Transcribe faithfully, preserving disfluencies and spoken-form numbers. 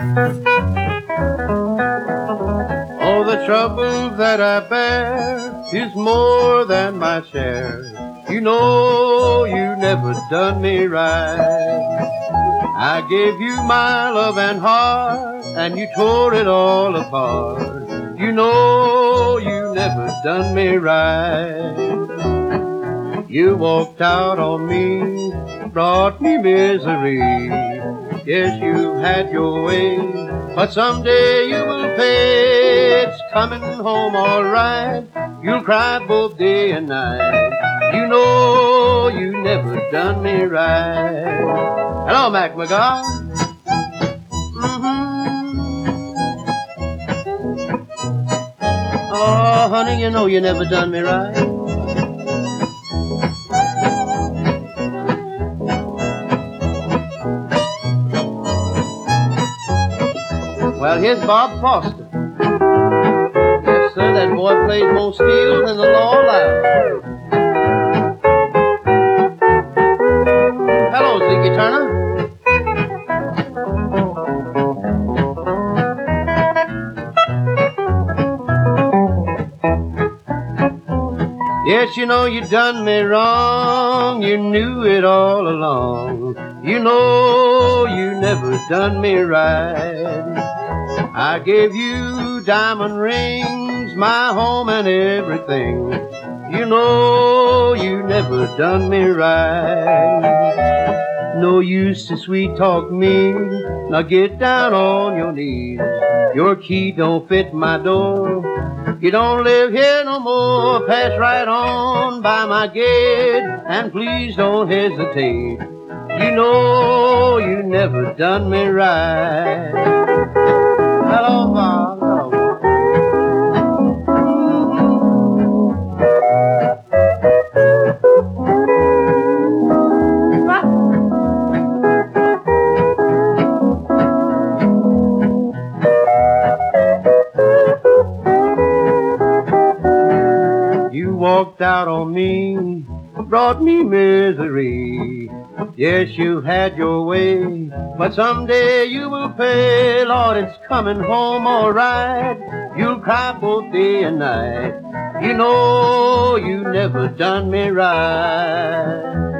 Oh, the trouble that I bear is more than my share. You know you never done me right. I gave you my love and heart, and you tore it all apart. You know you never done me right. You walked out on me, brought me misery. Yes, you've had your way, but someday you will pay. It's coming home all right. You'll cry both day and night. You know you never done me right. Hello, Mac McGaw. Mm-hmm. Oh, honey, you know you never done me right. Well, here's Bob Foster. Yes, sir, that boy played more steel than the law allowed. Hello, Ziggy Turner. Yes, you know you done me wrong. You knew it all along. You know you never done me right. I gave you diamond rings, my home and everything. You know you never done me right. No use to sweet talk me, now get down on your knees. Your key don't fit my door, you don't live here no more. Pass right on by my gate, and please don't hesitate. You know you never done me right. Hello, Bob. Hello, Bob. You walked out on me, brought me misery. Yes, you had your way, but someday you will pay. Lord, it's coming home all right. You'll cry both day and night. You know you never done me right.